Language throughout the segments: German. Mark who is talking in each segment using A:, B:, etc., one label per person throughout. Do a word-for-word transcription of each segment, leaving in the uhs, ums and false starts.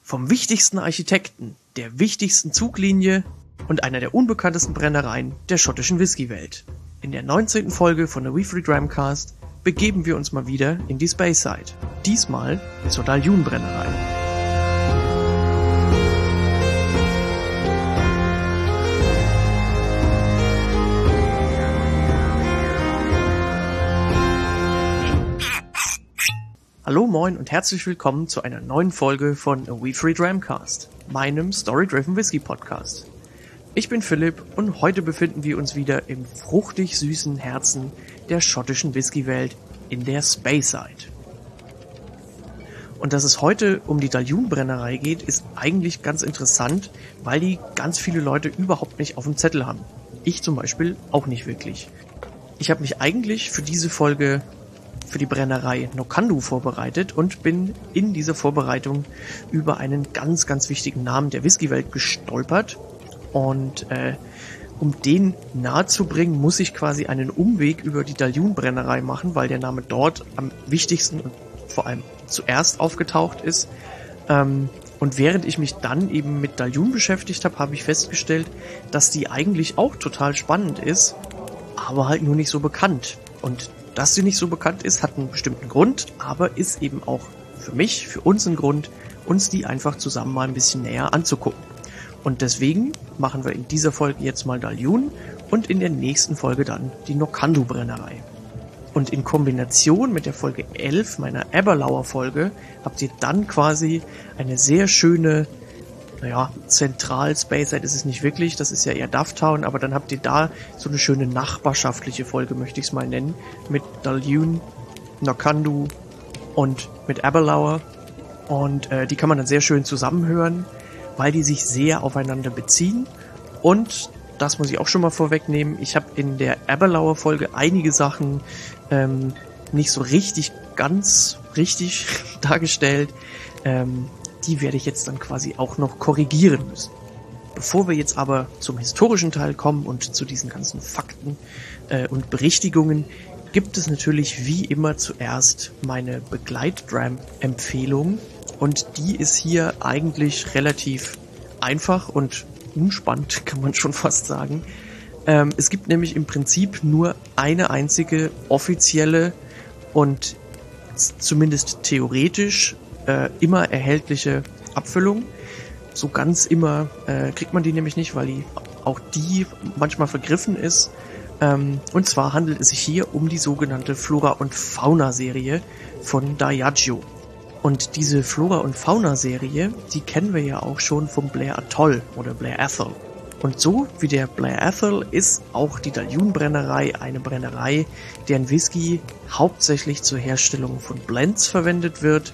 A: Vom wichtigsten Architekten, der wichtigsten Zuglinie und einer der unbekanntesten Brennereien der schottischen Whiskywelt. In der neunzehnten Folge von der We Free Dramcast begeben wir uns mal wieder in die Speyside. Diesmal zur Dalhun-Brennerei. Hallo, moin und herzlich willkommen zu einer neuen Folge von A We Free Dramcast, meinem Story-Driven Whisky Podcast. Ich bin Philipp und heute befinden wir uns wieder im fruchtig süßen Herzen der schottischen Whiskywelt in der Speyside. Und dass es heute um die Dalhun-Brennerei geht, ist eigentlich ganz interessant, weil die ganz viele Leute überhaupt nicht auf dem Zettel haben. Ich zum Beispiel auch nicht wirklich. Ich habe mich eigentlich für diese Folge für die Brennerei Knockandu vorbereitet und bin in dieser Vorbereitung über einen ganz, ganz wichtigen Namen der Whiskywelt gestolpert. Und äh, um den nahezubringen, muss ich quasi einen Umweg über die Dalhun-Brennerei machen, weil der Name dort am wichtigsten und vor allem zuerst aufgetaucht ist. Ähm, und während ich mich dann eben mit Dalhun beschäftigt habe, habe ich festgestellt, dass die eigentlich auch total spannend ist, aber halt nur nicht so bekannt. Und dass sie nicht so bekannt ist, hat einen bestimmten Grund, aber ist eben auch für mich, für uns ein Grund, uns die einfach zusammen mal ein bisschen näher anzugucken. Und deswegen machen wir in dieser Folge jetzt mal Dalhun und in der nächsten Folge dann die Knockandu-Brennerei. Und in Kombination mit der Folge elf, meiner Aberlour Folge, habt ihr dann quasi eine sehr schöne, naja, Zentral-Speyside ist es nicht wirklich, das ist ja eher Dufftown, aber dann habt ihr da so eine schöne nachbarschaftliche Folge, möchte ich es mal nennen, mit Dalhun, Knockandu und mit Aberlour. Und äh, die kann man dann sehr schön zusammenhören, weil die sich sehr aufeinander beziehen. Und das muss ich auch schon mal vorwegnehmen, ich habe in der Aberlour Folge einige Sachen ähm, nicht so richtig, ganz richtig dargestellt. Ähm, die werde ich jetzt dann quasi auch noch korrigieren müssen. Bevor wir jetzt aber zum historischen Teil kommen und zu diesen ganzen Fakten äh, und Berichtigungen, gibt es natürlich wie immer zuerst meine Begleitdram-Empfehlung. Und die ist hier eigentlich relativ einfach und unspannend, kann man schon fast sagen. Ähm, es gibt nämlich im Prinzip nur eine einzige offizielle und zumindest theoretisch äh, immer erhältliche Abfüllung. So ganz immer äh, kriegt man die nämlich nicht, weil die, auch die manchmal vergriffen ist. Ähm, und zwar handelt es sich hier um die sogenannte Flora- und Fauna-Serie von Diageo. Und diese Flora- und Fauna-Serie, die kennen wir ja auch schon vom Blair Atoll oder Blair Athol. Und so wie der Blair Athol ist auch die Dalhun-Brennerei eine Brennerei, deren Whisky hauptsächlich zur Herstellung von Blends verwendet wird.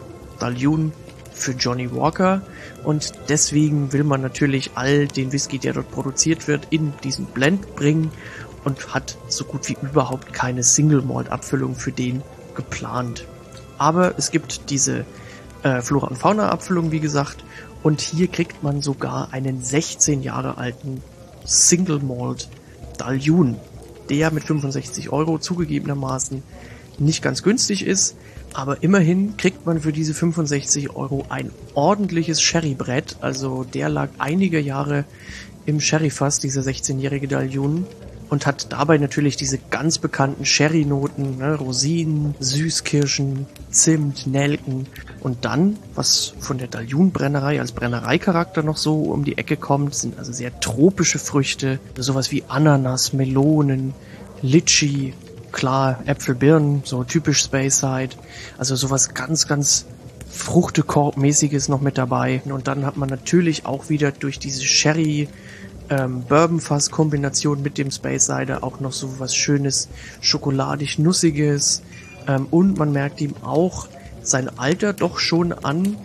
A: Dalhun für Johnnie Walker, und deswegen will man natürlich all den Whisky, der dort produziert wird, in diesen Blend bringen und hat so gut wie überhaupt keine Single-Malt-Abfüllung für den geplant. Aber es gibt diese äh, Flora- und Fauna-Abfüllung, wie gesagt, und hier kriegt man sogar einen sechzehn Jahre alten Single-Malt Dalhun, der mit fünfundsechzig Euro zugegebenermaßen nicht ganz günstig ist, aber immerhin kriegt man für diese fünfundsechzig Euro ein ordentliches Sherrybrett, also der lag einige Jahre im Sherryfass, dieser sechzehnjährige Dalhun, und hat dabei natürlich diese ganz bekannten Sherry-Noten, ne, Rosinen, Süßkirschen, Zimt, Nelken, und dann, was von der Dalhun-Brennerei als Brennereicharakter noch so um die Ecke kommt, sind also sehr tropische Früchte, sowas wie Ananas, Melonen, Litschi, klar, Äpfel, Birnen, so typisch Speyside, also sowas ganz, ganz Fruchtekorb-mäßiges noch mit dabei. Und dann hat man natürlich auch wieder durch diese Sherry ähm, Bourbon-Fass-Kombination mit dem Speyside auch noch so was Schönes, schokoladig-nussiges, ähm, und man merkt ihm auch sein Alter doch schon an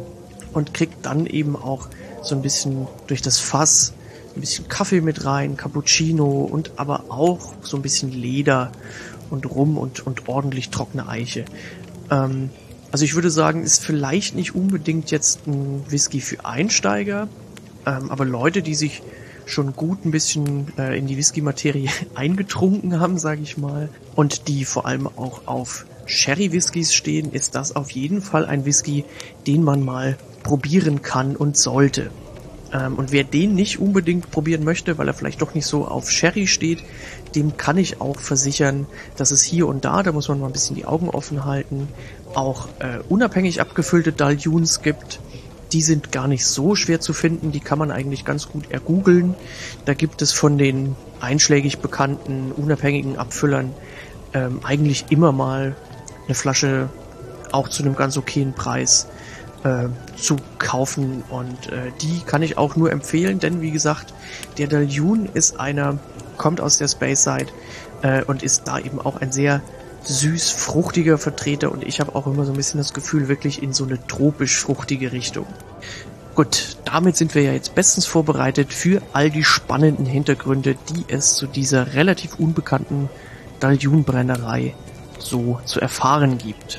A: und kriegt dann eben auch so ein bisschen durch das Fass ein bisschen Kaffee mit rein, Cappuccino und aber auch so ein bisschen Leder und Rum und, und ordentlich trockene Eiche. Ähm, also ich würde sagen, ist vielleicht nicht unbedingt jetzt ein Whisky für Einsteiger, ähm, aber Leute, die sich schon gut ein bisschen äh, in die Whisky-Materie eingetrunken haben, sage ich mal, und die vor allem auch auf Sherry-Whiskys stehen, ist das auf jeden Fall ein Whisky, den man mal probieren kann und sollte. Ähm, und wer den nicht unbedingt probieren möchte, weil er vielleicht doch nicht so auf Sherry steht, dem kann ich auch versichern, dass es hier und da, da muss man mal ein bisschen die Augen offen halten, auch äh, unabhängig abgefüllte Daljuns gibt. Die sind gar nicht so schwer zu finden, die kann man eigentlich ganz gut ergoogeln. Da gibt es von den einschlägig bekannten, unabhängigen Abfüllern ähm, eigentlich immer mal eine Flasche auch zu einem ganz okayen Preis äh, zu kaufen. Und äh, die kann ich auch nur empfehlen, denn wie gesagt, der Daljun ist einer, kommt aus der Speyside äh, und ist da eben auch ein sehr süß-fruchtiger Vertreter und ich habe auch immer so ein bisschen das Gefühl, wirklich in so eine tropisch-fruchtige Richtung. Gut, damit sind wir ja jetzt bestens vorbereitet für all die spannenden Hintergründe, die es zu dieser relativ unbekannten Daljun-Brennerei so zu erfahren gibt.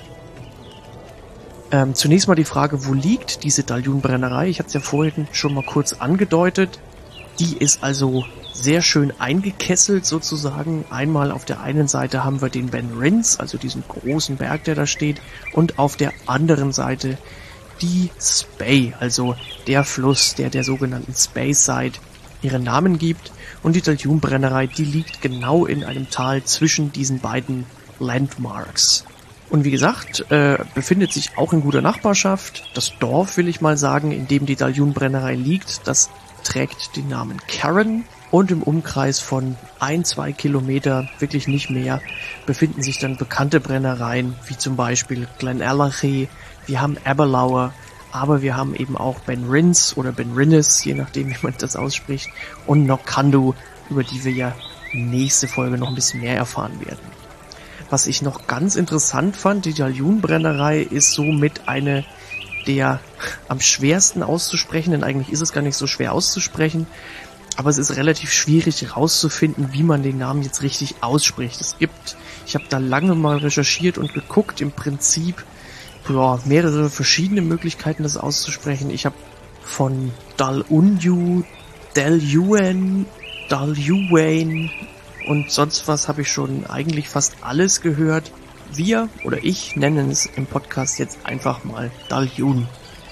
A: Ähm, zunächst mal die Frage, wo liegt diese Daljun-Brennerei? Ich hatte es ja vorhin schon mal kurz angedeutet. Die ist also sehr schön eingekesselt sozusagen. Einmal auf der einen Seite haben wir den Ben Rins, also diesen großen Berg, der da steht, und auf der anderen Seite die Spey, also der Fluss, der der sogenannten Speyside ihren Namen gibt. Und die Daljun-Brennerei, die liegt genau in einem Tal zwischen diesen beiden Landmarks. Und wie gesagt, äh, befindet sich auch in guter Nachbarschaft. Das Dorf, will ich mal sagen, in dem die Daljun-Brennerei liegt, das trägt den Namen Carron. Und im Umkreis von ein, zwei Kilometer, wirklich nicht mehr, befinden sich dann bekannte Brennereien, wie zum Beispiel Glenallachie, wir haben Aberlour, aber wir haben eben auch Ben Rins oder Ben Rinnes, je nachdem wie man das ausspricht, und Nokandu, über die wir ja nächste Folge noch ein bisschen mehr erfahren werden. Was ich noch ganz interessant fand, die Daljun-Brennerei ist somit eine der am schwersten auszusprechenden, eigentlich ist es gar nicht so schwer auszusprechen, aber es ist relativ schwierig herauszufinden, wie man den Namen jetzt richtig ausspricht. Es gibt, ich habe da lange mal recherchiert und geguckt, im Prinzip ja, mehrere verschiedene Möglichkeiten, das auszusprechen. Ich habe von Dalunju, Dalyuen, Dalyuane und sonst was habe ich schon eigentlich fast alles gehört. Wir oder ich nennen es im Podcast jetzt einfach mal Daljun.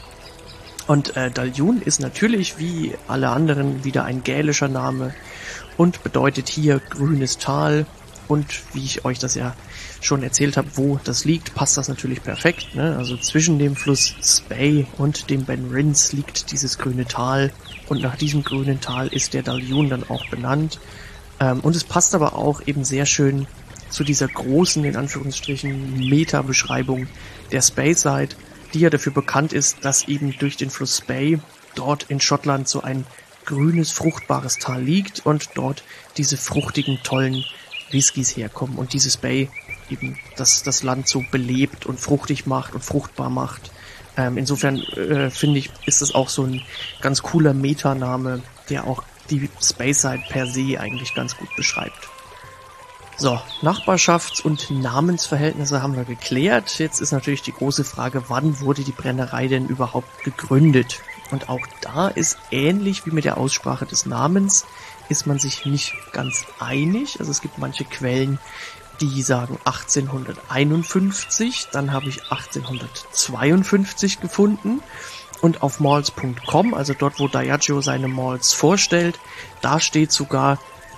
A: Und äh, Daljun ist natürlich wie alle anderen wieder ein gälischer Name und bedeutet hier grünes Tal. Und wie ich euch das ja schon erzählt habe, wo das liegt, passt das natürlich perfekt. Ne? Also zwischen dem Fluss Spey und dem Ben Rins liegt dieses grüne Tal. Und nach diesem grünen Tal ist der Daljun dann auch benannt. Ähm, und es passt aber auch eben sehr schön zu dieser großen, in Anführungsstrichen, Meta-Beschreibung der Speyside, die ja dafür bekannt ist, dass eben durch den Fluss Spey dort in Schottland so ein grünes, fruchtbares Tal liegt und dort diese fruchtigen, tollen Whiskys herkommen und dieses Spey eben das, das Land so belebt und fruchtig macht und fruchtbar macht. Ähm, insofern äh, finde ich, ist es auch so ein ganz cooler Metaname, der auch die Speyside per se eigentlich ganz gut beschreibt. So, Nachbarschafts- und Namensverhältnisse haben wir geklärt. Jetzt ist natürlich die große Frage, wann wurde die Brennerei denn überhaupt gegründet? Und auch da ist ähnlich wie mit der Aussprache des Namens, ist man sich nicht ganz einig. Also es gibt manche Quellen, die sagen achtzehnhunderteinundfünfzig, dann habe ich achtzehnhundertzweiundfünfzig gefunden. Und auf malts punkt com, also dort, wo Diageo seine Malts vorstellt, da steht sogar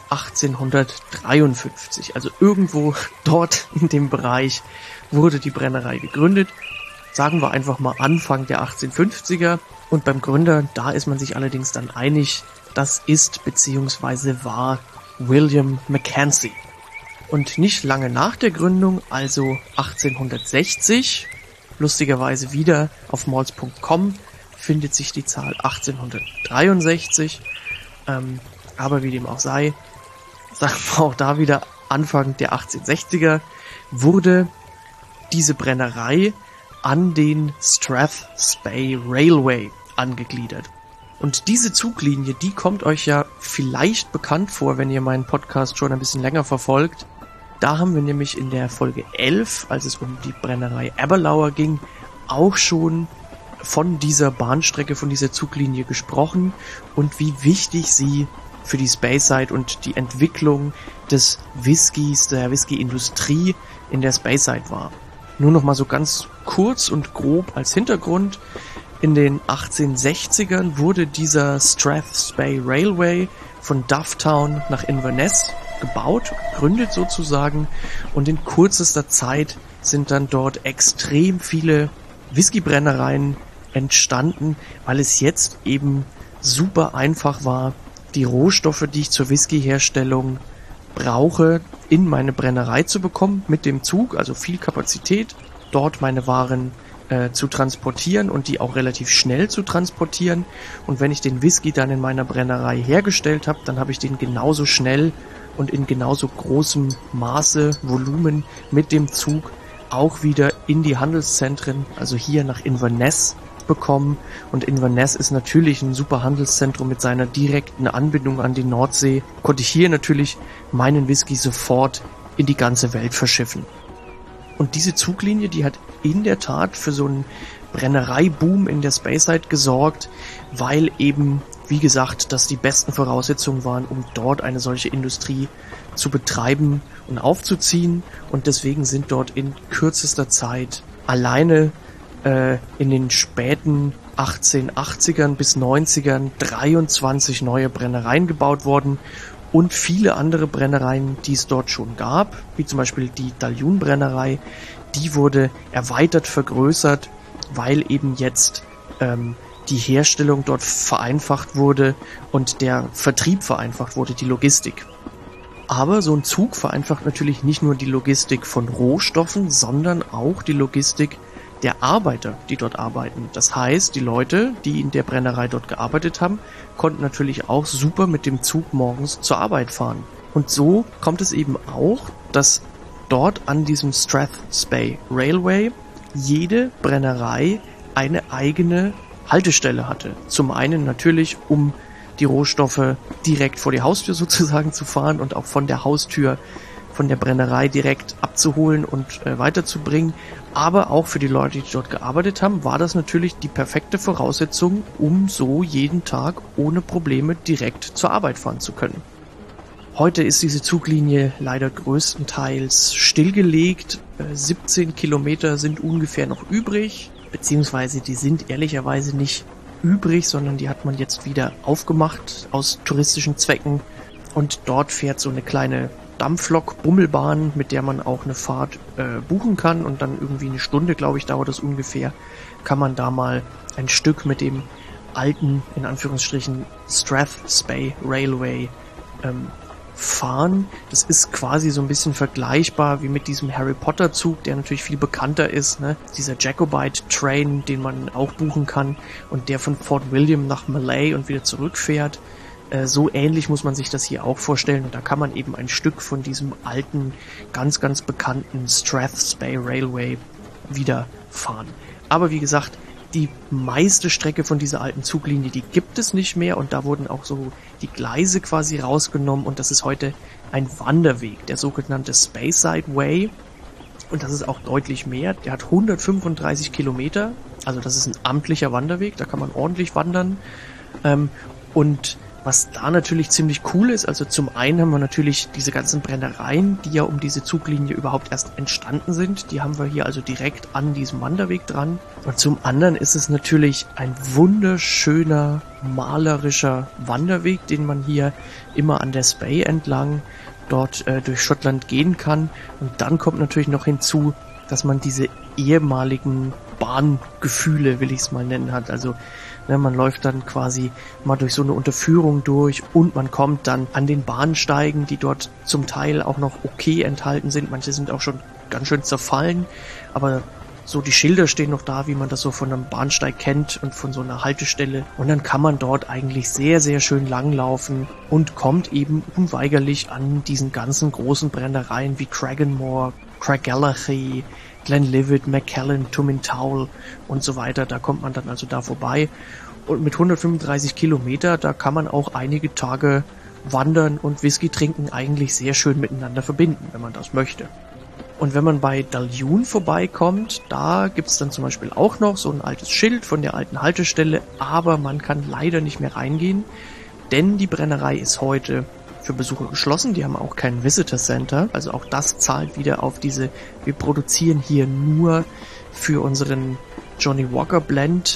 A: achtzehnhundertdreiundfünfzig. Also irgendwo dort in dem Bereich wurde die Brennerei gegründet. Sagen wir einfach mal Anfang der achtzehnhundertfünfziger. Und beim Gründer, da ist man sich allerdings dann einig, das ist bzw. war William Mackenzie. Und nicht lange nach der Gründung, also achtzehnhundertsechzig, lustigerweise wieder auf malts punkt com, findet sich die Zahl achtzehnhundertdreiundsechzig. Ähm, aber wie dem auch sei, sagen wir auch da wieder Anfang der achtzehnhundertsechziger, wurde diese Brennerei an den Strathspey Railway angegliedert. Und diese Zuglinie, die kommt euch ja vielleicht bekannt vor, wenn ihr meinen Podcast schon ein bisschen länger verfolgt. Da haben wir nämlich in der Folge elf, als es um die Brennerei Aberlour ging, auch schon von dieser Bahnstrecke, von dieser Zuglinie gesprochen und wie wichtig sie für die Speyside und die Entwicklung des Whiskys, der Whisky-Industrie in der Speyside war. Nur noch mal so ganz kurz und grob als Hintergrund. In den achtzehnhundertsechzigern wurde dieser Strathspey Railway von Dufftown nach Inverness gebaut, gegründet sozusagen, und in kürzester Zeit sind dann dort extrem viele Whiskybrennereien entstanden, weil es jetzt eben super einfach war, die Rohstoffe, die ich zur Whiskyherstellung brauche, in meine Brennerei zu bekommen mit dem Zug, also viel Kapazität, dort meine Waren äh, zu transportieren und die auch relativ schnell zu transportieren. Und wenn ich den Whisky dann in meiner Brennerei hergestellt habe, dann habe ich den genauso schnell und in genauso großem Maße, Volumen mit dem Zug auch wieder in die Handelszentren, also hier nach Inverness, bekommen. Und Inverness ist natürlich ein super Handelszentrum mit seiner direkten Anbindung an die Nordsee. Konnte ich hier natürlich meinen Whisky sofort in die ganze Welt verschiffen. Und diese Zuglinie, die hat in der Tat für so einen Brennereiboom in der Speyside gesorgt, weil eben, wie gesagt, das die besten Voraussetzungen waren, um dort eine solche Industrie zu betreiben und aufzuziehen. Und deswegen sind dort in kürzester Zeit alleine äh, in den späten achtzehnhundertachtzigern bis neunzigern dreiundzwanzig neue Brennereien gebaut worden. Und viele andere Brennereien, die es dort schon gab, wie zum Beispiel die Daljoen-Brennerei, die wurde erweitert, vergrößert, weil eben jetzt ähm, die Herstellung dort vereinfacht wurde und der Vertrieb vereinfacht wurde, die Logistik. Aber so ein Zug vereinfacht natürlich nicht nur die Logistik von Rohstoffen, sondern auch die Logistik der Arbeiter, die dort arbeiten. Das heißt, die Leute, die in der Brennerei dort gearbeitet haben, konnten natürlich auch super mit dem Zug morgens zur Arbeit fahren. Und so kommt es eben auch, dass dort an diesem Strathspey Railway jede Brennerei eine eigene Haltestelle hatte. Zum einen natürlich, um die Rohstoffe direkt vor die Haustür sozusagen zu fahren und auch von der Haustür von der Brennerei direkt abzuholen und äh, weiterzubringen. Aber auch für die Leute, die dort gearbeitet haben, war das natürlich die perfekte Voraussetzung, um so jeden Tag ohne Probleme direkt zur Arbeit fahren zu können. Heute ist diese Zuglinie leider größtenteils stillgelegt. Äh, siebzehn Kilometer sind ungefähr noch übrig, beziehungsweise die sind ehrlicherweise nicht übrig, sondern die hat man jetzt wieder aufgemacht aus touristischen Zwecken. Und dort fährt so eine kleine Dampflok-Bummelbahn, mit der man auch eine Fahrt äh, buchen kann, und dann irgendwie eine Stunde, glaube ich, dauert das ungefähr, kann man da mal ein Stück mit dem alten, in Anführungsstrichen, Strathspey Railway ähm, fahren. Das ist quasi so ein bisschen vergleichbar wie mit diesem Harry Potter Zug, der natürlich viel bekannter ist, ne? Dieser Jacobite Train, den man auch buchen kann und der von Fort William nach Malay und wieder zurückfährt. So ähnlich muss man sich das hier auch vorstellen, und da kann man eben ein Stück von diesem alten, ganz, ganz bekannten Strathspey Railway wieder fahren. Aber wie gesagt, die meiste Strecke von dieser alten Zuglinie, die gibt es nicht mehr, und da wurden auch so die Gleise quasi rausgenommen, und das ist heute ein Wanderweg, der sogenannte Speyside Way, und das ist auch deutlich mehr. Der hat hundertfünfunddreißig Kilometer, also das ist ein amtlicher Wanderweg, da kann man ordentlich wandern, ähm, und was da natürlich ziemlich cool ist, also zum einen haben wir natürlich diese ganzen Brennereien, die ja um diese Zuglinie überhaupt erst entstanden sind. Die haben wir hier also direkt an diesem Wanderweg dran. Und zum anderen ist es natürlich ein wunderschöner, malerischer Wanderweg, den man hier immer an der Spey entlang dort äh, durch Schottland gehen kann. Und dann kommt natürlich noch hinzu, dass man diese ehemaligen Bahngefühle, will ich es mal nennen, hat. Also ne, man läuft dann quasi mal durch so eine Unterführung durch und man kommt dann an den Bahnsteigen, die dort zum Teil auch noch okay enthalten sind. Manche sind auch schon ganz schön zerfallen, aber so die Schilder stehen noch da, wie man das so von einem Bahnsteig kennt und von so einer Haltestelle. Und dann kann man dort eigentlich sehr, sehr schön langlaufen und kommt eben unweigerlich an diesen ganzen großen Brennereien wie Cragganmore, Craigellachie, Glenlivet, Macallan, Tumintoul und so weiter. Da kommt man dann also da vorbei. Und mit hundertfünfunddreißig Kilometer, da kann man auch einige Tage wandern und Whisky trinken eigentlich sehr schön miteinander verbinden, wenn man das möchte. Und wenn man bei Daljoen vorbeikommt, da gibt's dann zum Beispiel auch noch so ein altes Schild von der alten Haltestelle, aber man kann leider nicht mehr reingehen, denn die Brennerei ist heute für Besucher geschlossen. Die haben auch kein Visitor Center, also auch das zahlt wieder auf diese, wir produzieren hier nur für unseren Johnnie Walker Blend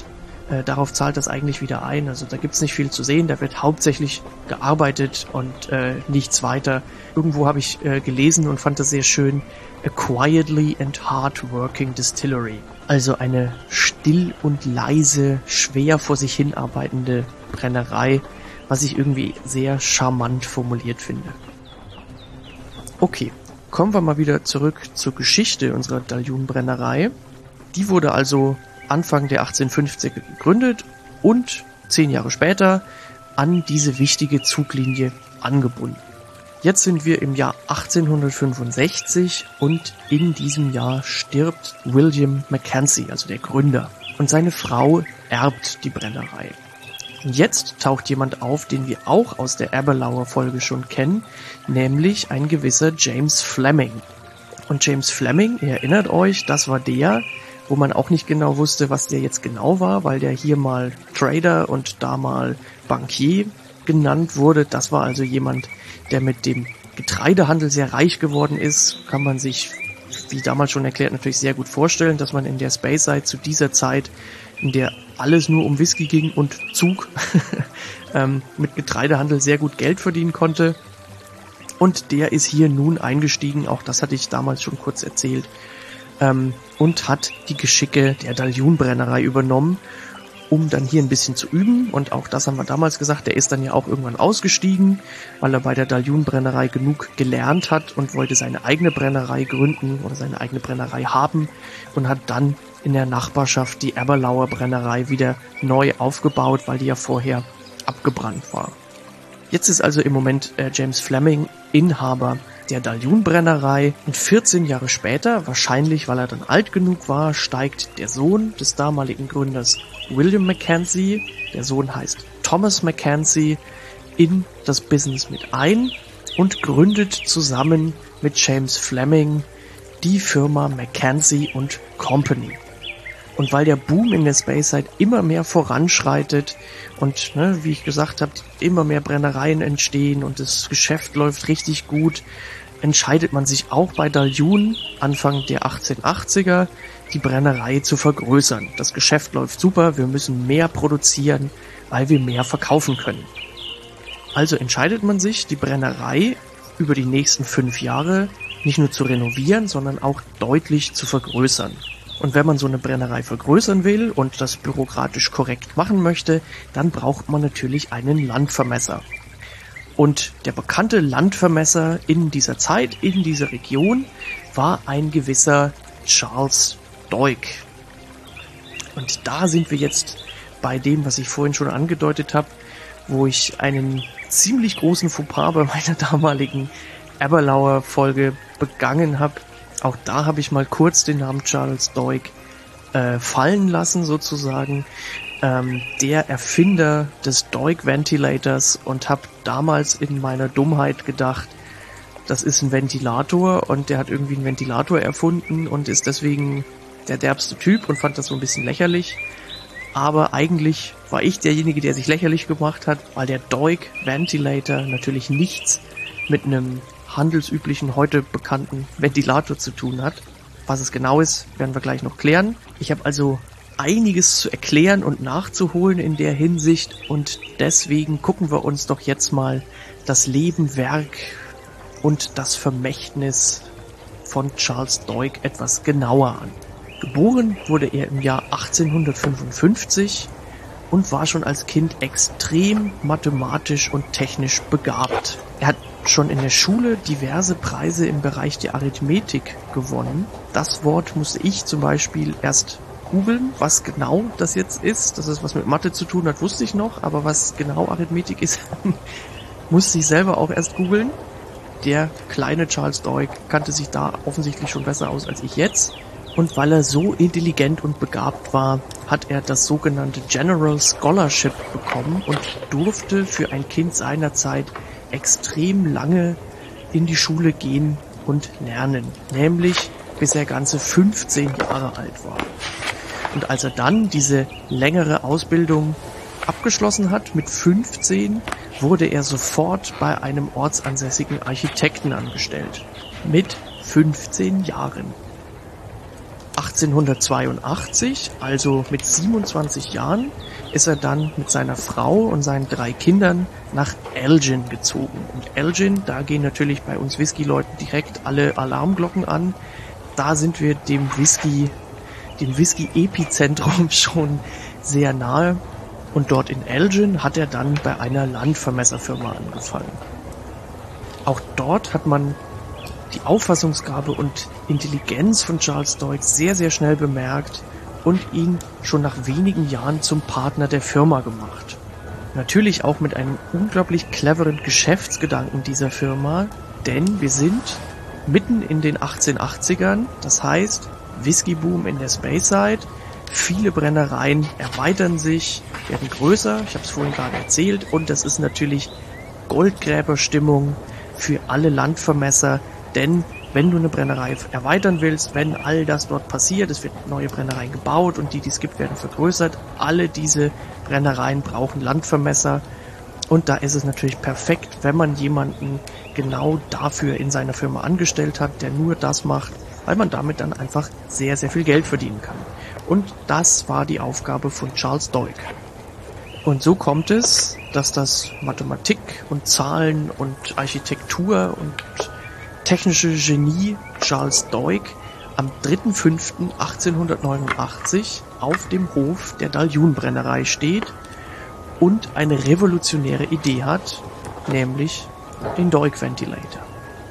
A: Äh, darauf zahlt das eigentlich wieder ein. Also da gibt's nicht viel zu sehen. Da wird hauptsächlich gearbeitet und äh, nichts weiter. Irgendwo habe ich äh, gelesen und fand das sehr schön. A quietly and hard-working distillery. Also eine still und leise, schwer vor sich hin arbeitende Brennerei, was ich irgendwie sehr charmant formuliert finde. Okay, kommen wir mal wieder zurück zur Geschichte unserer Dahljoen-Brennerei. Die wurde also Anfang der achtzehnhundertfünfziger gegründet und zehn Jahre später an diese wichtige Zuglinie angebunden. Jetzt sind wir im Jahr achtzehnhundertfünfundsechzig und in diesem Jahr stirbt William Mackenzie, also der Gründer. Und seine Frau erbt die Brennerei. Und jetzt taucht jemand auf, den wir auch aus der Aberlour Folge schon kennen, nämlich ein gewisser James Fleming. Und James Fleming, ihr erinnert euch, das war der, wo man auch nicht genau wusste, was der jetzt genau war, weil der hier mal Trader und da mal Bankier genannt wurde. Das war also jemand, der mit dem Getreidehandel sehr reich geworden ist. Kann man sich, wie damals schon erklärt, natürlich sehr gut vorstellen, dass man in der Speyside zu dieser Zeit, in der alles nur um Whisky ging und Zug, ähm, mit Getreidehandel sehr gut Geld verdienen konnte. Und der ist hier nun eingestiegen, auch das hatte ich damals schon kurz erzählt, ähm, und hat die Geschicke der Dahljoen-Brennerei übernommen, um dann hier ein bisschen zu üben. Und auch das haben wir damals gesagt, der ist dann ja auch irgendwann ausgestiegen, weil er bei der Dahljoen-Brennerei genug gelernt hat und wollte seine eigene Brennerei gründen oder seine eigene Brennerei haben und hat dann in der Nachbarschaft die Aberlour Brennerei wieder neu aufgebaut, weil die ja vorher abgebrannt war. Jetzt ist also im Moment äh, James Fleming Inhaber der Dahljoen-Brennerei und vierzehn Jahre später, wahrscheinlich weil er dann alt genug war, steigt der Sohn des damaligen Gründers William Mackenzie, der Sohn heißt Thomas Mackenzie, in das Business mit ein und gründet zusammen mit James Fleming die Firma Mackenzie and Company. Und weil der Boom in der Speyside immer mehr voranschreitet und, ne, wie ich gesagt habe, immer mehr Brennereien entstehen und das Geschäft läuft richtig gut, entscheidet man sich auch bei Dahljoen Anfang der achtzehnhundertachtziger, die Brennerei zu vergrößern. Das Geschäft läuft super, wir müssen mehr produzieren, weil wir mehr verkaufen können. Also entscheidet man sich, die Brennerei über die nächsten fünf Jahre nicht nur zu renovieren, sondern auch deutlich zu vergrößern. Und wenn man so eine Brennerei vergrößern will und das bürokratisch korrekt machen möchte, dann braucht man natürlich einen Landvermesser. Und der bekannte Landvermesser in dieser Zeit, in dieser Region, war ein gewisser Charles Doig. Und da sind wir jetzt bei dem, was ich vorhin schon angedeutet habe, wo ich einen ziemlich großen Fauxpas bei meiner damaligen Aberlour Folge begangen habe. Auch da habe ich mal kurz den Namen Charles Doig äh, fallen lassen sozusagen. Ähm, der Erfinder des Doig Ventilators, und habe damals in meiner Dummheit gedacht, das ist ein Ventilator und der hat irgendwie einen Ventilator erfunden und ist deswegen der derbste Typ und fand das so ein bisschen lächerlich. Aber eigentlich war ich derjenige, der sich lächerlich gemacht hat, weil der Doig Ventilator natürlich nichts mit einem handelsüblichen, heute bekannten Ventilator zu tun hat. Was es genau ist, werden wir gleich noch klären. Ich habe also einiges zu erklären und nachzuholen in der Hinsicht und deswegen gucken wir uns doch jetzt mal das Leben, Werk und das Vermächtnis von Charles Doig etwas genauer an. Geboren wurde er im Jahr achtzehnhundertfünfundfünfzig und war schon als Kind extrem mathematisch und technisch begabt. Er hat schon in der Schule diverse Preise im Bereich der Arithmetik gewonnen. Das Wort musste ich zum Beispiel erst googeln, was genau das jetzt ist. Dass es was mit Mathe zu tun hat, wusste ich noch, aber was genau Arithmetik ist, musste ich selber auch erst googeln. Der kleine Charles Doig kannte sich da offensichtlich schon besser aus als ich jetzt. Und weil er so intelligent und begabt war, hat er das sogenannte General Scholarship bekommen und durfte für ein Kind seiner Zeit extrem lange in die Schule gehen und lernen. Nämlich bis er ganze fünfzehn Jahre alt war. Und als er dann diese längere Ausbildung abgeschlossen hat, mit fünfzehn, wurde er sofort bei einem ortsansässigen Architekten angestellt. Mit fünfzehn Jahren. achtzehnhundertzweiundachtzig, also mit siebenundzwanzig Jahren, ist er dann mit seiner Frau und seinen drei Kindern nach Elgin gezogen. Und Elgin, da gehen natürlich bei uns Whisky-Leuten direkt alle Alarmglocken an. Da sind wir dem Whisky, dem Whisky-Epizentrum schon sehr nahe. Und dort in Elgin hat er dann bei einer Landvermesserfirma angefangen. Auch dort hat man die Auffassungsgabe und Intelligenz von Charles Doig sehr, sehr schnell bemerkt und ihn schon nach wenigen Jahren zum Partner der Firma gemacht. Natürlich auch mit einem unglaublich cleveren Geschäftsgedanken dieser Firma, denn wir sind mitten in den achtzehnhundertachtzigern, das heißt Whiskyboom in der Speyside, viele Brennereien erweitern sich, werden größer, ich habe es vorhin gerade erzählt, und das ist natürlich Goldgräberstimmung für alle Landvermesser, denn wenn du eine Brennerei erweitern willst, wenn all das dort passiert, es wird neue Brennereien gebaut und die, die es gibt, werden vergrößert, alle diese Brennereien brauchen Landvermesser und da ist es natürlich perfekt, wenn man jemanden genau dafür in seiner Firma angestellt hat, der nur das macht, weil man damit dann einfach sehr, sehr viel Geld verdienen kann. Und das war die Aufgabe von Charles Doig. Und so kommt es, dass das Mathematik und Zahlen und Architektur und technische Genie Charles Doig am dritter fünfter achtzehnhundertneunundachtzig auf dem Hof der Dahljoen-Brennerei steht und eine revolutionäre Idee hat, nämlich den Doig Ventilator.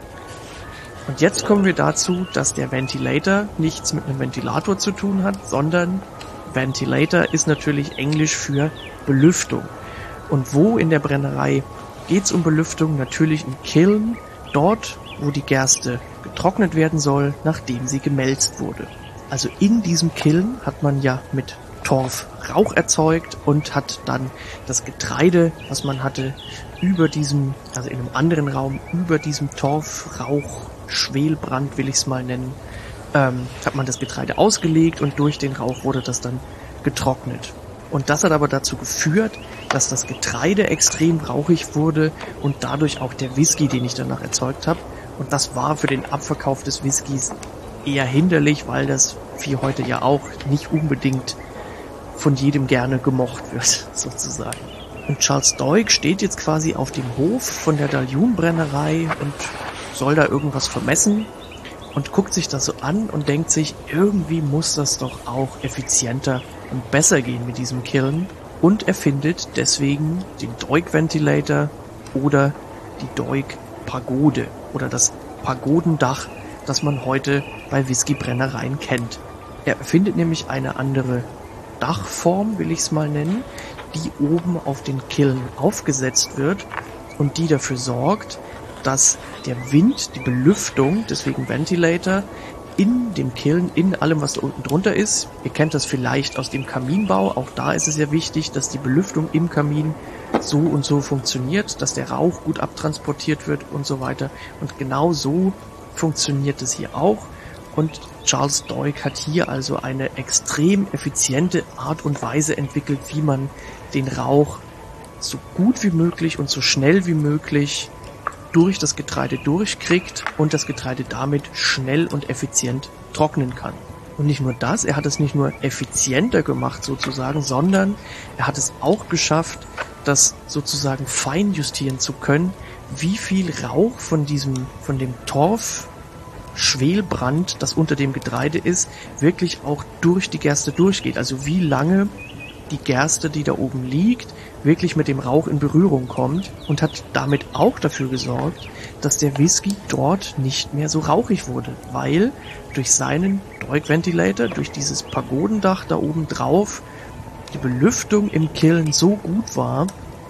A: Und jetzt kommen wir dazu, dass der Ventilator nichts mit einem Ventilator zu tun hat, sondern Ventilator ist natürlich Englisch für Belüftung. Und wo in der Brennerei geht es um Belüftung? Natürlich im Kiln, dort wo die Gerste getrocknet werden soll, nachdem sie gemälzt wurde. Also in diesem Kiln hat man ja mit Torf Rauch erzeugt und hat dann das Getreide, was man hatte, über diesem, also in einem anderen Raum, über diesem Torfrauch, Schwelbrand will ich es mal nennen, ähm, hat man das Getreide ausgelegt und durch den Rauch wurde das dann getrocknet. Und das hat aber dazu geführt, dass das Getreide extrem rauchig wurde und dadurch auch der Whisky, den ich danach erzeugt habe. Und das war für den Abverkauf des Whiskys eher hinderlich, weil das wie heute ja auch nicht unbedingt von jedem gerne gemocht wird, sozusagen. Und Charles Doig steht jetzt quasi auf dem Hof von der Dahljoen-Brennerei und soll da irgendwas vermessen und guckt sich das so an und denkt sich, irgendwie muss das doch auch effizienter und besser gehen mit diesem Kiln und erfindet deswegen den Doig Ventilator oder die Doig Pagode oder das Pagodendach, das man heute bei Whiskybrennereien kennt. Er erfindet nämlich eine andere Dachform, will ich es mal nennen, die oben auf den Kiln aufgesetzt wird und die dafür sorgt, dass der Wind, die Belüftung, deswegen Ventilator, in dem Kiln, in allem, was da unten drunter ist. Ihr kennt das vielleicht aus dem Kaminbau. Auch da ist es ja wichtig, dass die Belüftung im Kamin so und so funktioniert, dass der Rauch gut abtransportiert wird und so weiter. Und genau so funktioniert es hier auch. Und Charles Doig hat hier also eine extrem effiziente Art und Weise entwickelt, wie man den Rauch so gut wie möglich und so schnell wie möglich durch das Getreide durchkriegt und das Getreide damit schnell und effizient trocknen kann. Und nicht nur das, er hat es nicht nur effizienter gemacht sozusagen, sondern er hat es auch geschafft, das sozusagen fein justieren zu können, wie viel Rauch von diesem, von dem Torf, Schwelbrand, das unter dem Getreide ist, wirklich auch durch die Gerste durchgeht. Also wie lange die Gerste, die da oben liegt, wirklich mit dem Rauch in Berührung kommt und hat damit auch dafür gesorgt, dass der Whisky dort nicht mehr so rauchig wurde, weil durch seinen Doig Ventilator, durch dieses Pagodendach da oben drauf, die Belüftung im Kiln so gut war,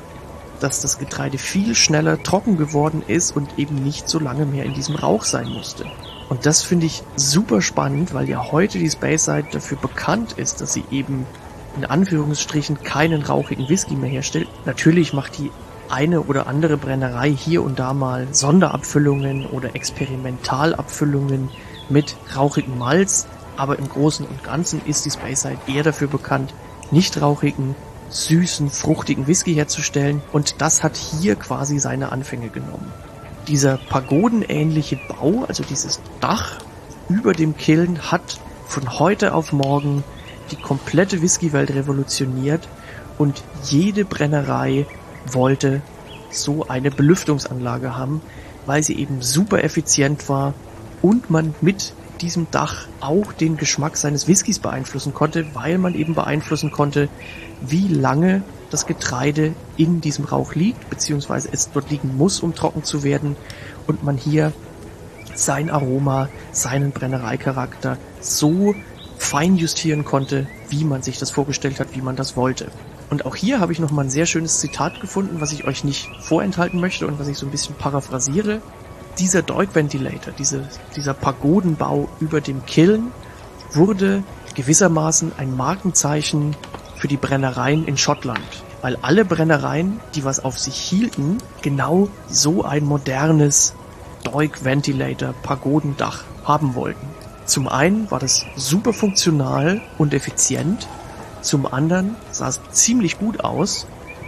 A: dass das Getreide viel schneller trocken geworden ist und eben nicht so lange mehr in diesem Rauch sein musste. Und das finde ich super spannend, weil ja heute die Speyside dafür bekannt ist, dass sie eben in Anführungsstrichen keinen rauchigen Whisky mehr herstellt. Natürlich macht die eine oder andere Brennerei hier und da mal Sonderabfüllungen oder Experimentalabfüllungen mit rauchigem Malz, aber im Großen und Ganzen ist die Speyside eher dafür bekannt, nicht rauchigen, süßen, fruchtigen Whisky herzustellen und das hat hier quasi seine Anfänge genommen. Dieser pagodenähnliche Bau, also dieses Dach über dem Kiln, hat von heute auf morgen die komplette Whiskywelt revolutioniert und jede Brennerei wollte so eine Belüftungsanlage haben, weil sie eben super effizient war und man mit diesem Dach auch den Geschmack seines Whiskys beeinflussen konnte, weil man eben beeinflussen konnte, wie lange das Getreide in diesem Rauch liegt, beziehungsweise es dort liegen muss, um trocken zu werden, und man hier sein Aroma, seinen Brennereicharakter so fein justieren konnte, wie man sich das vorgestellt hat, wie man das wollte. Und auch hier habe ich nochmal ein sehr schönes Zitat gefunden, was ich euch nicht vorenthalten möchte und was ich so ein bisschen paraphrasiere. Dieser Doig Ventilator, diese, dieser Pagodenbau über dem Kiln, wurde gewissermaßen ein Markenzeichen für die Brennereien in Schottland, weil alle Brennereien, die was auf sich hielten, genau so ein modernes Doig Ventilator Pagodendach haben wollten. Zum einen war das super funktional und effizient, zum anderen sah es ziemlich gut aus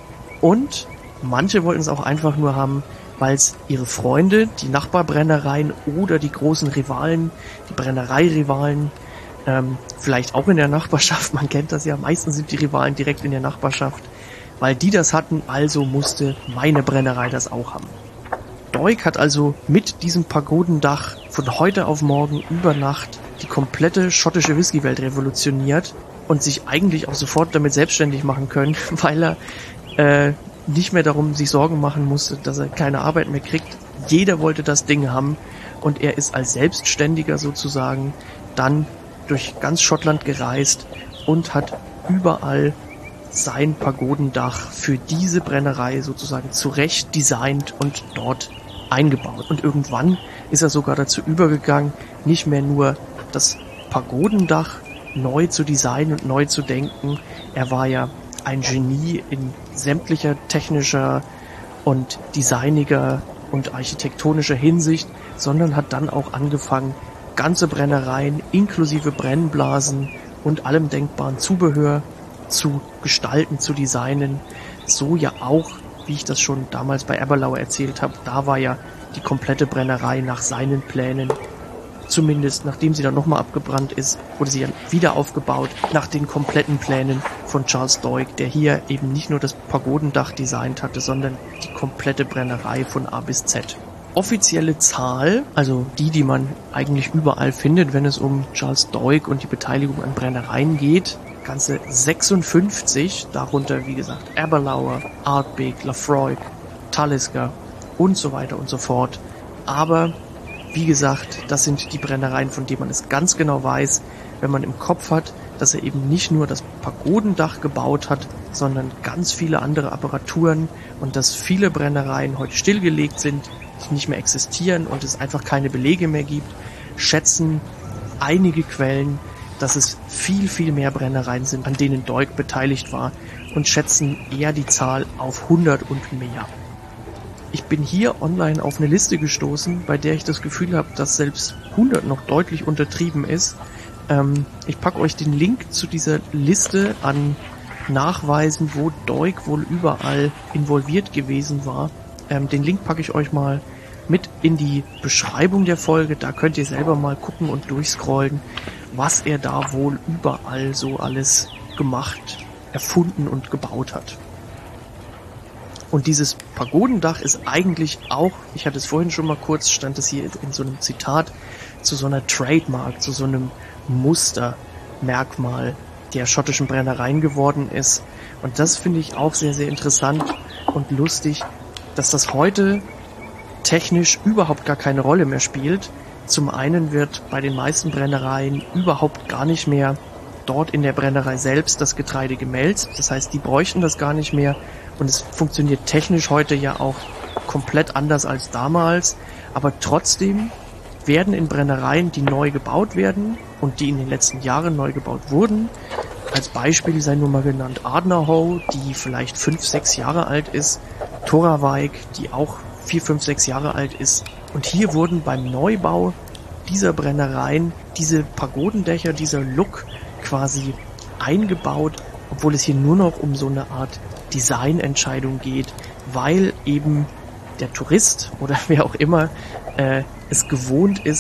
A: und manche wollten es auch einfach nur haben, weil es ihre Freunde, die Nachbarbrennereien oder die großen Rivalen, die Brennereirivalen, ähm, vielleicht auch in der Nachbarschaft, man kennt das ja, meistens sind die Rivalen direkt in der Nachbarschaft, weil die das hatten, also musste meine Brennerei das auch haben. Doig hat also mit diesem Pagodendach von heute auf morgen über Nacht die komplette schottische Whiskywelt revolutioniert und sich eigentlich auch sofort damit selbstständig machen können, weil er äh, nicht mehr darum sich Sorgen machen musste, dass er keine Arbeit mehr kriegt. Jeder wollte das Ding haben und er ist als Selbstständiger sozusagen dann durch ganz Schottland gereist und hat überall sein Pagodendach für diese Brennerei sozusagen zurecht designt und dort eingebaut. Und irgendwann ist er sogar dazu übergegangen, nicht mehr nur das Pagodendach neu zu designen und neu zu denken. Er war ja ein Genie in sämtlicher technischer und designiger und architektonischer Hinsicht, sondern hat dann auch angefangen, ganze Brennereien inklusive Brennblasen und allem denkbaren Zubehör zu gestalten, zu designen. So ja auch, wie ich das schon damals bei Aberlour erzählt habe, da war ja die komplette Brennerei nach seinen Plänen, zumindest nachdem sie dann nochmal abgebrannt ist, wurde sie ja wieder aufgebaut nach den kompletten Plänen von Charles Doig, der hier eben nicht nur das Pagodendach designt hatte, sondern die komplette Brennerei von A bis Z. Offizielle Zahl, also die, die man eigentlich überall findet, wenn es um Charles Doig und die Beteiligung an Brennereien geht, ganze sechsundfünfzig, darunter wie gesagt Aberlour, Ardbeg, Laphroaig, Talisker und so weiter und so fort. Aber wie gesagt, das sind die Brennereien, von denen man es ganz genau weiß, wenn man im Kopf hat, dass er eben nicht nur das Pagodendach gebaut hat, sondern ganz viele andere Apparaturen und dass viele Brennereien heute stillgelegt sind, die nicht mehr existieren und es einfach keine Belege mehr gibt, schätzen einige Quellen, dass es viel, viel mehr Brennereien sind, an denen Doig beteiligt war, und schätzen eher die Zahl auf hundert und mehr. Ich bin hier online auf eine Liste gestoßen, bei der ich das Gefühl habe, dass selbst hundert noch deutlich untertrieben ist. Ähm, ich packe euch den Link zu dieser Liste an Nachweisen, wo Doig wohl überall involviert gewesen war. Ähm, den Link packe ich euch mal mit in die Beschreibung der Folge. Da könnt ihr selber mal gucken und durchscrollen, was er da wohl überall so alles gemacht, erfunden und gebaut hat. Und dieses Pagodendach ist eigentlich auch, ich hatte es vorhin schon mal kurz, stand es hier in so einem Zitat, zu so einer Trademark, zu so einem Mustermerkmal der schottischen Brennereien geworden ist. Und das finde ich auch sehr, sehr interessant und lustig, dass das heute technisch überhaupt gar keine Rolle mehr spielt. Zum einen wird bei den meisten Brennereien überhaupt gar nicht mehr dort in der Brennerei selbst das Getreide gemälzt. Das heißt, die bräuchten das gar nicht mehr. Und es funktioniert technisch heute ja auch komplett anders als damals. Aber trotzdem werden in Brennereien, die neu gebaut werden und die in den letzten Jahren neu gebaut wurden, als Beispiel sei nur mal genannt Ardnarhoe, die vielleicht fünf, sechs Jahre alt ist, Toravaig, die auch vier, fünf, sechs Jahre alt ist. Und hier wurden beim Neubau dieser Brennereien diese Pagodendächer, dieser Look quasi eingebaut, obwohl es hier nur noch um so eine Art Designentscheidung geht, weil eben der Tourist oder wer auch immer äh, es gewohnt ist,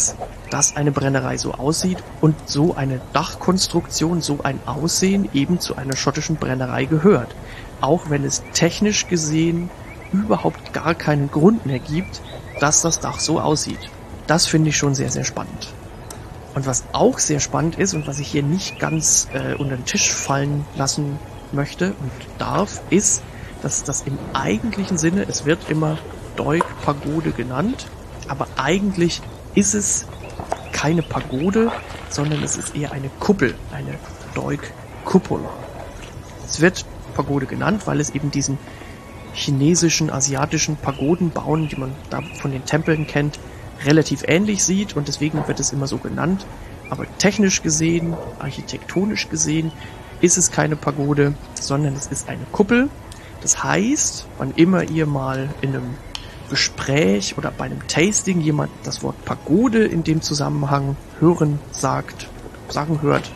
A: dass eine Brennerei so aussieht und so eine Dachkonstruktion, so ein Aussehen eben zu einer schottischen Brennerei gehört. Auch wenn es technisch gesehen überhaupt gar keinen Grund mehr gibt, dass das Dach so aussieht. Das finde ich schon sehr, sehr spannend. Und was auch sehr spannend ist und was ich hier nicht ganz äh, unter den Tisch fallen lassen möchte und darf, ist, dass das im eigentlichen Sinne, es wird immer Doig-Pagode genannt, aber eigentlich ist es keine Pagode, sondern es ist eher eine Kuppel, eine Doig-Kuppel. Es wird Pagode genannt, weil es eben diesen chinesischen, asiatischen Pagodenbauen, die man da von den Tempeln kennt, relativ ähnlich sieht und deswegen wird es immer so genannt. Aber technisch gesehen, architektonisch gesehen, ist es keine Pagode, sondern es ist eine Kuppel. Das heißt, wann immer ihr mal in einem Gespräch oder bei einem Tasting jemand das Wort Pagode in dem Zusammenhang hören, sagt, sagen hört,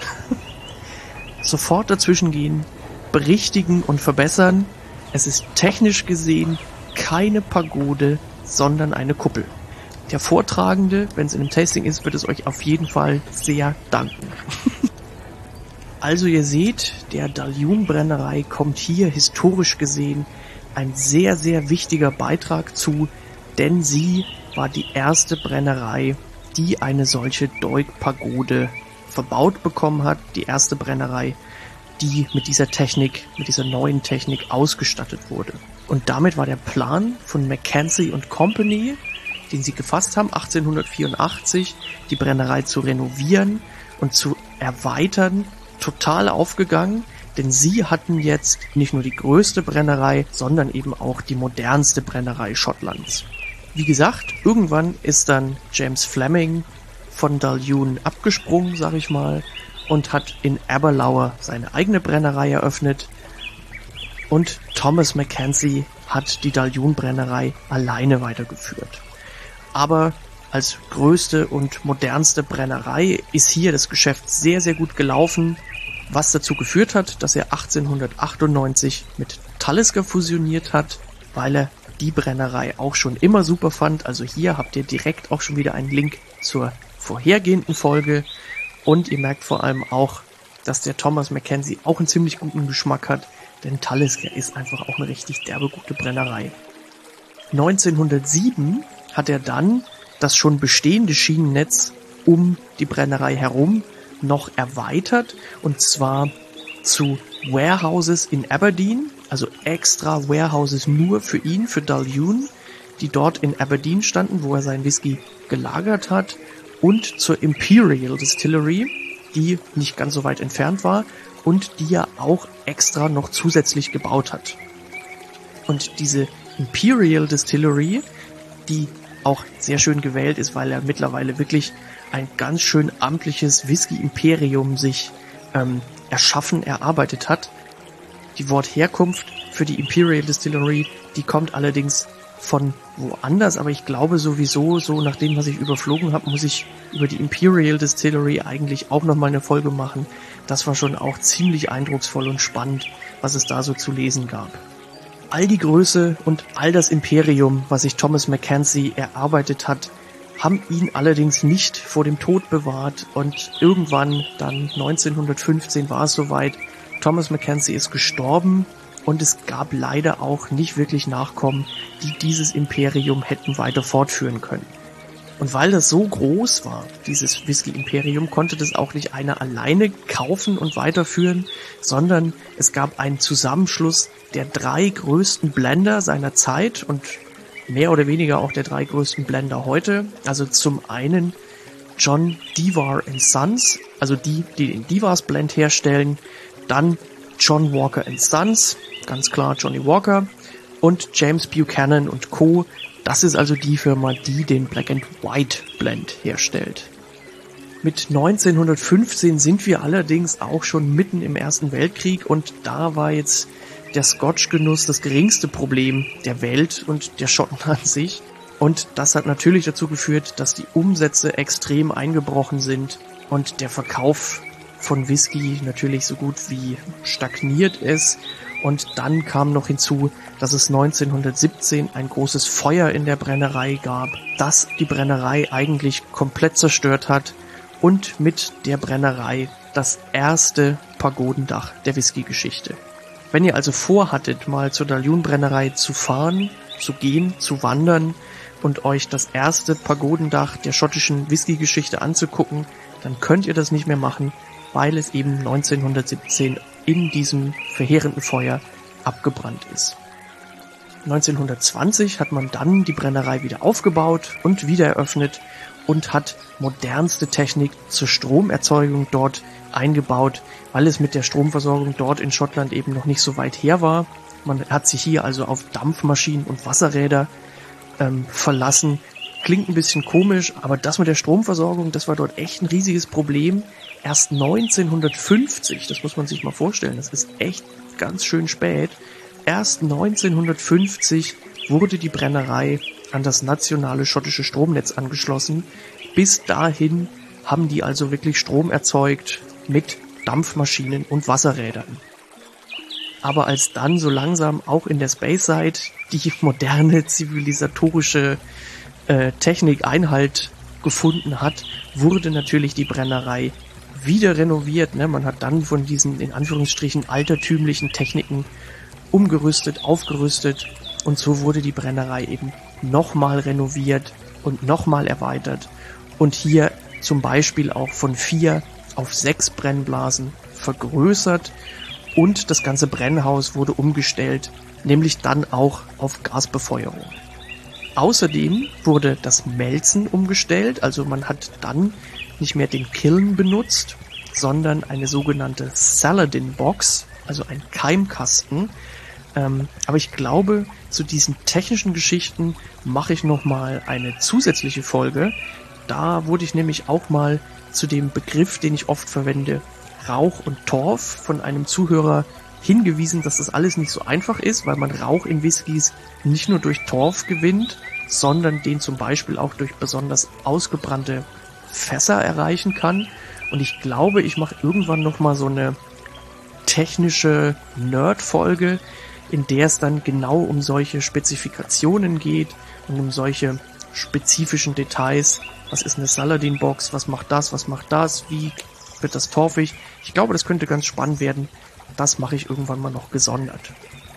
A: sofort dazwischen gehen, berichtigen und verbessern. Es ist technisch gesehen keine Pagode, sondern eine Kuppel. Der Vortragende, wenn es in einem Tasting ist, wird es euch auf jeden Fall sehr danken. Also ihr seht, der Dahlun-Brennerei kommt hier historisch gesehen ein sehr, sehr wichtiger Beitrag zu, denn sie war die erste Brennerei, die eine solche Doig-Pagode verbaut bekommen hat. Die erste Brennerei, die mit dieser Technik, mit dieser neuen Technik ausgestattet wurde. Und damit war der Plan von Mackenzie und Company, den sie gefasst haben, achtzehnhundertvierundachtzig, die Brennerei zu renovieren und zu erweitern, total aufgegangen, denn sie hatten jetzt nicht nur die größte Brennerei, sondern eben auch die modernste Brennerei Schottlands. Wie gesagt, irgendwann ist dann James Fleming von Dahlun abgesprungen, sag ich mal, und hat in Aberlour seine eigene Brennerei eröffnet. Und Thomas Mackenzie hat die Dahlun-Brennerei alleine weitergeführt. Aber als größte und modernste Brennerei ist hier das Geschäft sehr, sehr gut gelaufen, was dazu geführt hat, dass er achtzehnhundertachtundneunzig mit Talisker fusioniert hat, weil er die Brennerei auch schon immer super fand. Also hier habt ihr direkt auch schon wieder einen Link zur vorhergehenden Folge. Und ihr merkt vor allem auch, dass der Thomas Mackenzie auch einen ziemlich guten Geschmack hat, denn Talisker ist einfach auch eine richtig derbe gute Brennerei. neunzehnhundertsieben hat er dann das schon bestehende Schienennetz um die Brennerei herum noch erweitert, und zwar zu Warehouses in Aberdeen, also extra Warehouses nur für ihn, für Dahlun, die dort in Aberdeen standen, wo er seinen Whisky gelagert hat, und zur Imperial Distillery, die nicht ganz so weit entfernt war und die er auch extra noch zusätzlich gebaut hat. Und diese Imperial Distillery, die auch sehr schön gewählt ist, weil er mittlerweile wirklich ein ganz schön amtliches Whisky-Imperium sich ähm, erschaffen, erarbeitet hat. Die Wortherkunft für die Imperial Distillery, die kommt allerdings von woanders, aber ich glaube sowieso, so nach dem, was ich überflogen habe, muss ich über die Imperial Distillery eigentlich auch nochmal eine Folge machen. Das war schon auch ziemlich eindrucksvoll und spannend, was es da so zu lesen gab. All die Größe und all das Imperium, was sich Thomas Mackenzie erarbeitet hat, haben ihn allerdings nicht vor dem Tod bewahrt, und irgendwann dann neunzehnhundertfünfzehn war es soweit. Thomas Mackenzie ist gestorben und es gab leider auch nicht wirklich Nachkommen, die dieses Imperium hätten weiter fortführen können. Und weil das so groß war, dieses Whisky-Imperium, konnte das auch nicht einer alleine kaufen und weiterführen, sondern es gab einen Zusammenschluss der drei größten Blender seiner Zeit und mehr oder weniger auch der drei größten Blender heute. Also zum einen John Devar and Sons, also die, die den Devars Blend herstellen, dann John Walker and Sons, ganz klar Johnny Walker, und James Buchanan und Co. Das ist also die Firma, die den Black and White Blend herstellt. Mit neunzehnhundertfünfzehn sind wir allerdings auch schon mitten im Ersten Weltkrieg, und da war jetzt der Scotch-Genuss das geringste Problem der Welt und der Schotten an sich. Und das hat natürlich dazu geführt, dass die Umsätze extrem eingebrochen sind und der Verkauf von Whisky natürlich so gut wie stagniert ist. Und dann kam noch hinzu, dass es neunzehnhundertsiebzehn ein großes Feuer in der Brennerei gab, das die Brennerei eigentlich komplett zerstört hat und mit der Brennerei das erste Pagodendach der Whisky-Geschichte. Wenn ihr also vorhattet, mal zur Dahljoen-Brennerei zu fahren, zu gehen, zu wandern und euch das erste Pagodendach der schottischen Whisky-Geschichte anzugucken, dann könnt ihr das nicht mehr machen, weil es eben neunzehnhundertsiebzehn in diesem verheerenden Feuer abgebrannt ist. neunzehnhundertzwanzig hat man dann die Brennerei wieder aufgebaut und wieder eröffnet und hat modernste Technik zur Stromerzeugung dort eingebaut, weil es mit der Stromversorgung dort in Schottland eben noch nicht so weit her war. Man hat sich hier also auf Dampfmaschinen und Wasserräder ähm, verlassen. Klingt ein bisschen komisch, aber das mit der Stromversorgung, das war dort echt ein riesiges Problem. Erst neunzehnhundertfünfzig, das muss man sich mal vorstellen, das ist echt ganz schön spät, erst neunzehnhundertfünfzig wurde die Brennerei an das nationale schottische Stromnetz angeschlossen. Bis dahin haben die also wirklich Strom erzeugt mit Dampfmaschinen und Wasserrädern. Aber als dann so langsam auch in der Speyside die moderne zivilisatorische äh, Technik Einhalt gefunden hat, wurde natürlich die Brennerei wieder renoviert. Ne? Man hat dann von diesen in Anführungsstrichen altertümlichen Techniken umgerüstet, aufgerüstet und so wurde die Brennerei eben nochmal renoviert und nochmal erweitert und hier zum Beispiel auch von vier auf sechs Brennblasen vergrößert und das ganze Brennhaus wurde umgestellt, nämlich dann auch auf Gasbefeuerung. Außerdem wurde das Melzen umgestellt, also man hat dann nicht mehr den Kiln benutzt, sondern eine sogenannte Saladin Box, also ein Keimkasten. Ähm, aber ich glaube, zu diesen technischen Geschichten mache ich nochmal eine zusätzliche Folge. Da wurde ich nämlich auch mal zu dem Begriff, den ich oft verwende, Rauch und Torf, von einem Zuhörer hingewiesen, dass das alles nicht so einfach ist, weil man Rauch in Whiskys nicht nur durch Torf gewinnt, sondern den zum Beispiel auch durch besonders ausgebrannte Fässer erreichen kann. Und ich glaube, ich mache irgendwann nochmal so eine technische Nerd-Folge, in der es dann genau um solche Spezifikationen geht und um solche spezifischen Details. Was ist eine Saladin-Box? Was macht das? Was macht das? Wie wird das torfig? Ich glaube, das könnte ganz spannend werden. Das mache ich irgendwann mal noch gesondert.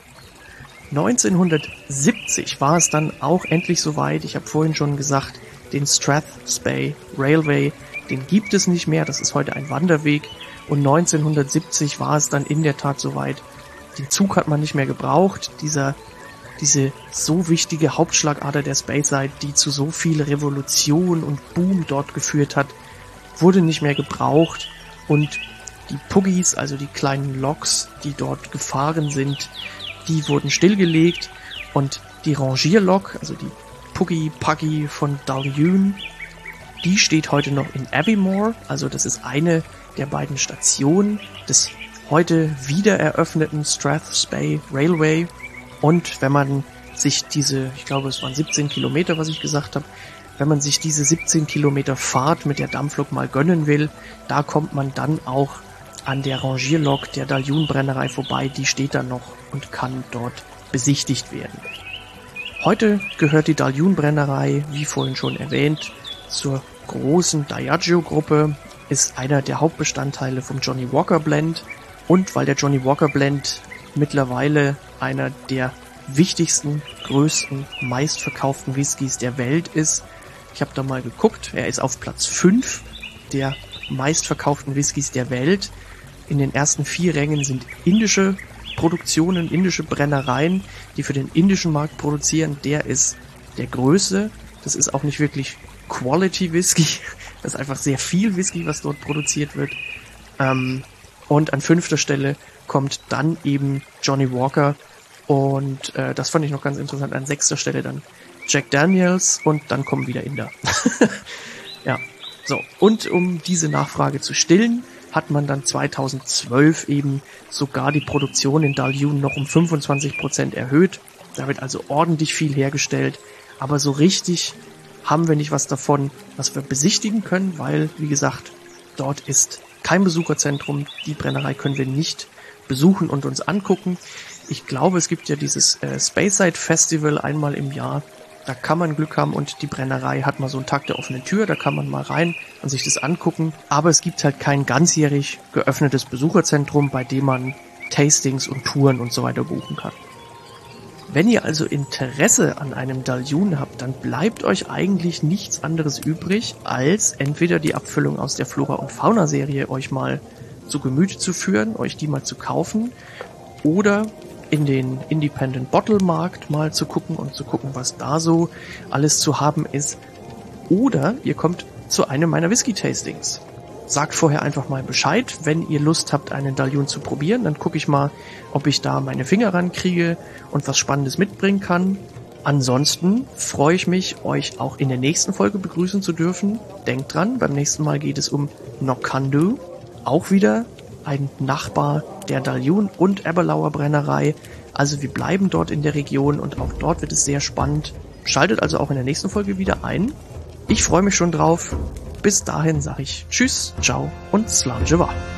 A: neunzehnhundertsiebzig war es dann auch endlich soweit. Ich habe vorhin schon gesagt, den Strathspey Railway, den gibt es nicht mehr. Das ist heute ein Wanderweg. Und neunzehnhundertsiebzig war es dann in der Tat soweit. Den Zug hat man nicht mehr gebraucht. Dieser, diese so wichtige Hauptschlagader der Speyside, die zu so viel Revolution und Boom dort geführt hat, wurde nicht mehr gebraucht. Und die Puggies, also die kleinen Loks, die dort gefahren sind, die wurden stillgelegt. Und die Rangierlok, also die Puggy Puggy von Dahljoen, die steht heute noch in Aviemore. Also das ist eine der beiden Stationen des heute wieder eröffneten Strathspey Railway. Und wenn man sich diese, ich glaube es waren siebzehn Kilometer, was ich gesagt habe, wenn man sich diese siebzehn Kilometer Fahrt mit der Dampflok mal gönnen will, da kommt man dann auch an der Rangierlok der Dahljoen-Brennerei vorbei. Die steht da noch und kann dort besichtigt werden. Heute gehört die Dahljoen-Brennerei, wie vorhin schon erwähnt, zur großen Diageo-Gruppe, ist einer der Hauptbestandteile vom Johnnie Walker Blend. Und weil der Johnnie Walker Blend mittlerweile einer der wichtigsten, größten, meistverkauften Whiskys der Welt ist, ich habe da mal geguckt, er ist auf Platz fünf der meistverkauften Whiskys der Welt. In den ersten vier Rängen sind indische Produktionen, indische Brennereien, die für den indischen Markt produzieren. Der ist der größte. Das ist auch nicht wirklich Quality Whisky. Das ist einfach sehr viel Whisky, was dort produziert wird. Ähm, und an fünfter Stelle kommt dann eben Johnnie Walker. Und äh, das fand ich noch ganz interessant. An sechster Stelle dann Jack Daniels und dann kommen wieder Inder. Ja, so. Und um diese Nachfrage zu stillen, hat man dann zweitausendzwölf eben sogar die Produktion in Dahljoen noch um fünfundzwanzig Prozent erhöht. Da wird also ordentlich viel hergestellt. Aber so richtig haben wir nicht was davon, was wir besichtigen können, weil, wie gesagt, dort ist kein Besucherzentrum. Die Brennerei können wir nicht besuchen und uns angucken. Ich glaube, es gibt ja dieses äh, Speyside Festival einmal im Jahr. Da kann man Glück haben und die Brennerei hat mal so einen Tag der offenen Tür, da kann man mal rein und sich das angucken. Aber es gibt halt kein ganzjährig geöffnetes Besucherzentrum, bei dem man Tastings und Touren und so weiter buchen kann. Wenn ihr also Interesse an einem Daljoon habt, dann bleibt euch eigentlich nichts anderes übrig, als entweder die Abfüllung aus der Flora- und Fauna-Serie euch mal zu Gemüte zu führen, euch die mal zu kaufen, oder in den Independent Bottle Markt mal zu gucken und zu gucken, was da so alles zu haben ist. Oder ihr kommt zu einem meiner Whisky-Tastings. Sagt vorher einfach mal Bescheid, wenn ihr Lust habt, einen Daljoon zu probieren, dann gucke ich mal, ob ich da meine Finger rankriege und was Spannendes mitbringen kann. Ansonsten freue ich mich, euch auch in der nächsten Folge begrüßen zu dürfen. Denkt dran, beim nächsten Mal geht es um Nokandu, auch wieder ein Nachbar der Daljoon und Aberlour Brennerei. Also wir bleiben dort in der Region und auch dort wird es sehr spannend. Schaltet also auch in der nächsten Folge wieder ein. Ich freue mich schon drauf. Bis dahin sage ich Tschüss, Ciao und Slán Džava.